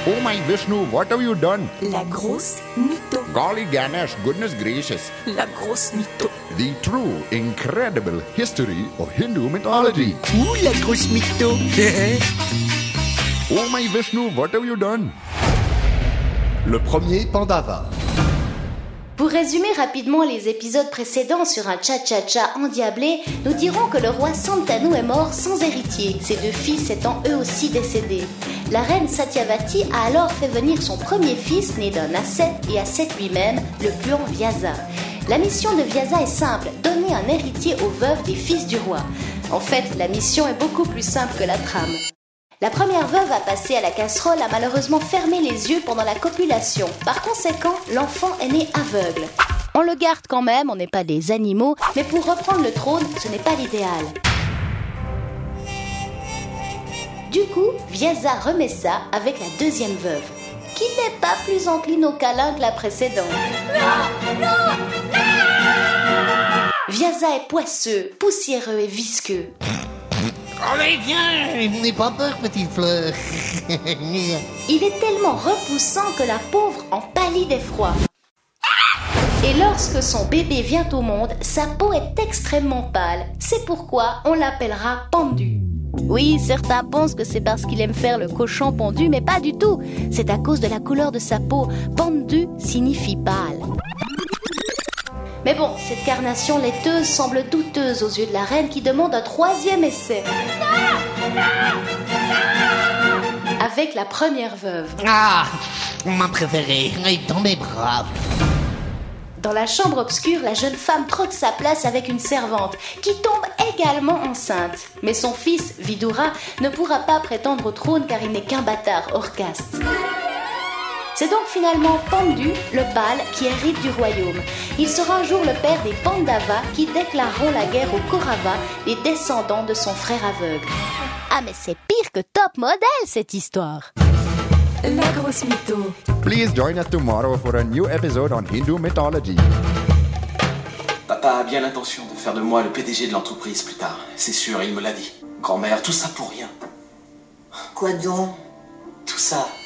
Oh my Vishnu, what have you done? La grosse mytho. Golly Ganesh, goodness gracious. La grosse mytho. The true, incredible history of Hindu mythology. Ouh, la grosse mytho. Oh my Vishnu, what have you done? Le premier Pandava. Pour résumer rapidement les épisodes précédents sur un cha-cha-cha endiablé, nous dirons que le roi Santanu est mort sans héritier, ses deux fils étant eux aussi décédés. La reine Satyavati a alors fait venir son premier fils, né d'un ascète et ascète lui-même, le puant Vyasa. La mission de Vyasa est simple, donner un héritier aux veuves des fils du roi. En fait, la mission est beaucoup plus simple que la trame. La première veuve à passer à la casserole a malheureusement fermé les yeux pendant la copulation. Par conséquent, l'enfant est né aveugle. On le garde quand même, on n'est pas des animaux, mais pour reprendre le trône, ce n'est pas l'idéal. Du coup, Vyasa remet ça avec la deuxième veuve, qui n'est pas plus encline au câlin que la précédente. Vyasa est poisseux, poussiéreux et visqueux. Allez, viens, n'aie pas peur, petite fleur. Il est tellement repoussant que la pauvre en pâlit d'effroi. Et lorsque son bébé vient au monde, sa peau est extrêmement pâle. C'est pourquoi on l'appellera pendu. Oui, certains pensent que c'est parce qu'il aime faire le cochon pendu, mais pas du tout. C'est à cause de la couleur de sa peau. Pendu signifie pâle. Mais bon, cette carnation laiteuse semble douteuse aux yeux de la reine qui demande un troisième essai. Avec la première veuve. Ah, ma préférée, est dans mes bras. Dans la chambre obscure, la jeune femme troque sa place avec une servante qui tombe également enceinte. Mais son fils, Vidura, ne pourra pas prétendre au trône car il n'est qu'un bâtard hors caste. C'est donc finalement Pandu, le pâle, qui hérite du royaume. Il sera un jour le père des Pandavas qui déclareront la guerre aux Kauravas, les descendants de son frère aveugle. Ah mais c'est pire que top modèle cette histoire. La grosse mytho. Please join us tomorrow for a new episode on Hindu mythology. Papa a bien l'intention de faire de moi le PDG de l'entreprise plus tard. C'est sûr, il me l'a dit. Grand-mère, tout ça pour rien. Quoi donc? Tout ça